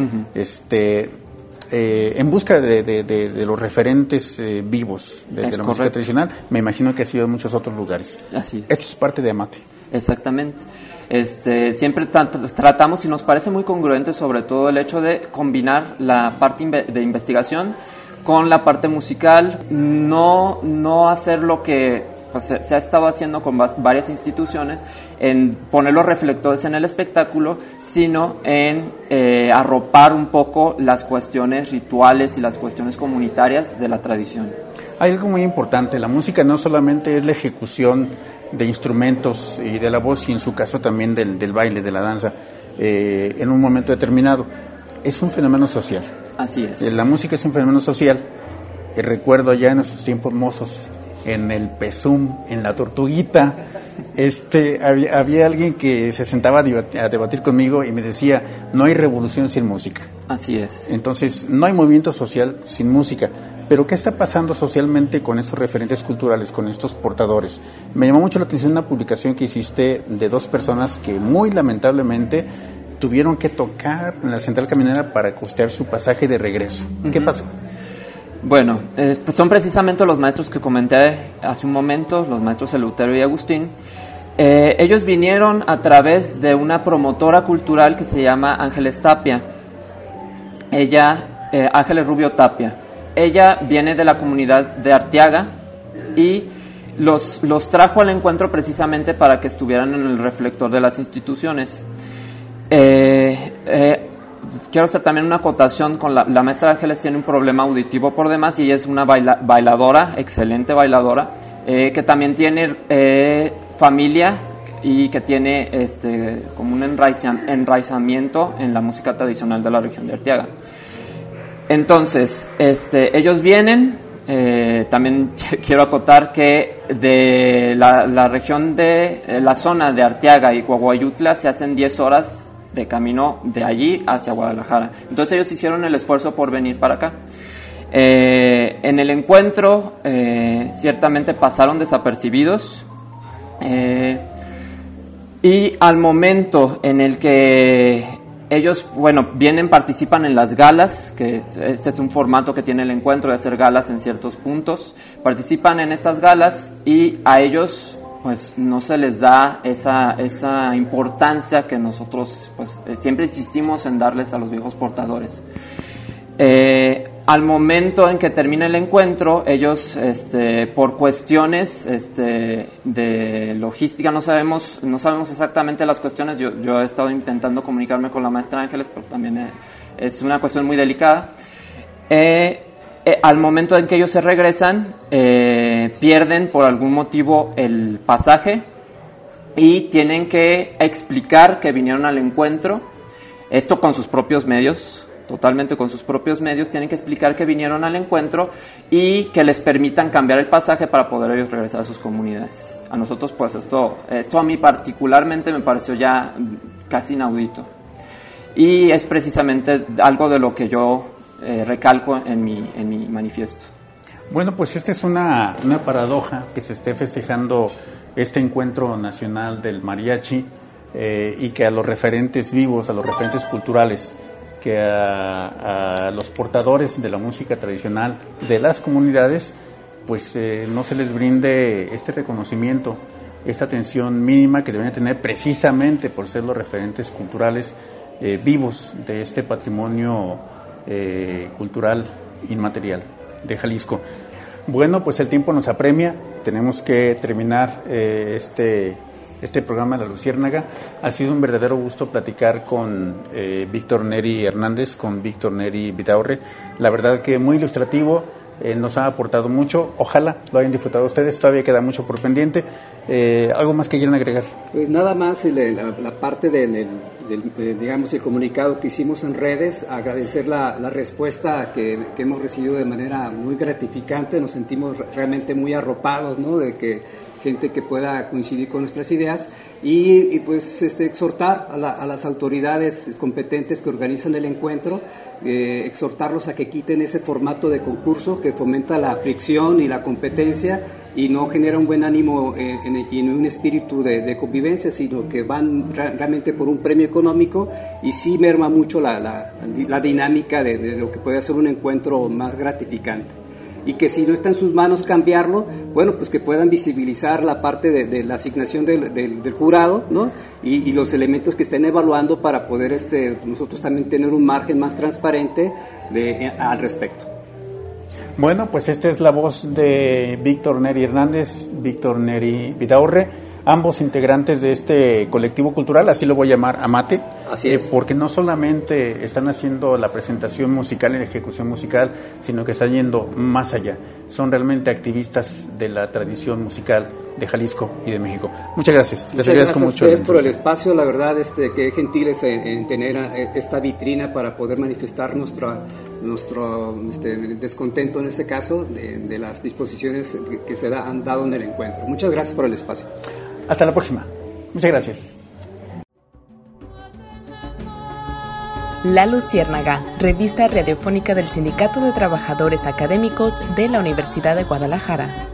en busca de los referentes vivos de la música tradicional. Me imagino que has ido a muchos otros lugares. Así es. Esto es parte de Amate. Exactamente. Siempre tratamos, y nos parece muy congruente, sobre todo el hecho de combinar la parte de investigación con la parte musical, no hacer lo que pues, se ha estado haciendo con varias instituciones, en poner los reflectores en el espectáculo, sino en arropar un poco las cuestiones rituales y las cuestiones comunitarias de la tradición. Hay algo muy importante, la música no solamente es la ejecución de instrumentos y de la voz, y en su caso también del baile, de la danza, en un momento determinado. Es un fenómeno social. Así es. La música es un fenómeno social. Recuerdo ya en nuestros tiempos mozos, en el Pesum, en la Tortuguita, había alguien que se sentaba a debatir conmigo y me decía, no hay revolución sin música. Así es. Entonces, no hay movimiento social sin música. Pero ¿qué está pasando socialmente con estos referentes culturales, con estos portadores? Me llamó mucho la atención una publicación que hiciste de dos personas que muy lamentablemente tuvieron que tocar en la central camionera para costear su pasaje de regreso. ¿Qué pasó? Bueno, son precisamente los maestros que comenté hace un momento, los maestros Eleuterio y Agustín. Ellos vinieron a través de una promotora cultural que se llama Ángeles Tapia. Ángeles Rubio Tapia. Ella viene de la comunidad de Arteaga y los trajo al encuentro precisamente para que estuvieran en el reflector de las instituciones. Quiero hacer también una acotación con la maestra Ángeles. Tiene un problema auditivo por demás y ella es una bailadora, excelente bailadora, que también tiene familia y que tiene como un enraizamiento en la música tradicional de la región de Arteaga. Entonces, ellos vienen, también quiero acotar que de la región de la zona de Arteaga y Coahuayutla se hacen 10 horas de camino de allí hacia Guadalajara. Entonces ellos hicieron el esfuerzo por venir para acá. En el encuentro ciertamente pasaron desapercibidos, y al momento en el que ellos, participan en las galas, que este es un formato que tiene el encuentro de hacer galas en ciertos puntos, participan en estas galas y a ellos pues no se les da esa importancia que nosotros pues siempre insistimos en darles a los viejos portadores. Al momento en que termina el encuentro, ellos por cuestiones de logística, no sabemos exactamente las cuestiones. Yo he estado intentando comunicarme con la maestra Ángeles, pero también es una cuestión muy delicada. Al momento en que ellos se regresan, pierden por algún motivo el pasaje y tienen que explicar que vinieron al encuentro, esto con sus propios medios, totalmente con sus propios medios, tienen que explicar que vinieron al encuentro y que les permitan cambiar el pasaje para poder ellos regresar a sus comunidades. A nosotros, pues esto a mí particularmente me pareció ya casi inaudito. Y es precisamente algo de lo que yo recalco en mi manifiesto. Bueno, pues esta es una paradoja que se esté festejando este encuentro nacional del mariachi y que a los referentes vivos, a los referentes culturales, que a los portadores de la música tradicional de las comunidades, pues no se les brinde este reconocimiento, esta atención mínima que deben tener precisamente por ser los referentes culturales vivos de este patrimonio cultural inmaterial de Jalisco. Bueno, pues el tiempo nos apremia, tenemos que terminar este programa de La Luciérnaga. Ha sido un verdadero gusto platicar con Víctor Neri Hernández, con Víctor Neri Vidaurre. La verdad que muy ilustrativo, nos ha aportado mucho. Ojalá lo hayan disfrutado ustedes, todavía queda mucho por pendiente. ¿Algo más que quieran agregar? Pues nada más la parte del digamos, el comunicado que hicimos en redes, agradecer la respuesta que hemos recibido de manera muy gratificante. Nos sentimos realmente muy arropados, ¿no?, de que gente que pueda coincidir con nuestras ideas y pues exhortar a las autoridades competentes que organizan el encuentro, exhortarlos a que quiten ese formato de concurso que fomenta la fricción y la competencia y no genera un buen ánimo y un espíritu de convivencia, sino que van realmente por un premio económico y sí merma mucho la dinámica de lo que puede ser un encuentro más gratificante. Y que si no está en sus manos cambiarlo, bueno, pues que puedan visibilizar la parte de la asignación del jurado, ¿no?, y los elementos que estén evaluando para poder nosotros también tener un margen más transparente al respecto. Bueno, pues esta es la voz de Víctor Neri Hernández, Víctor Neri Vidaurre, ambos integrantes de este colectivo cultural, así lo voy a llamar, Amate. Así es. Porque no solamente están haciendo la presentación musical y la ejecución musical, sino que están yendo más allá. Son realmente activistas de la tradición musical de Jalisco y de México. Muchas gracias. Les agradezco mucho. Gracias por el espacio. La verdad, qué gentiles en tener esta vitrina para poder manifestar nuestro descontento en este caso de las disposiciones que se han dado en el encuentro. Muchas gracias por el espacio. Hasta la próxima. Muchas gracias. La Luciérnaga, revista radiofónica del Sindicato de Trabajadores Académicos de la Universidad de Guadalajara.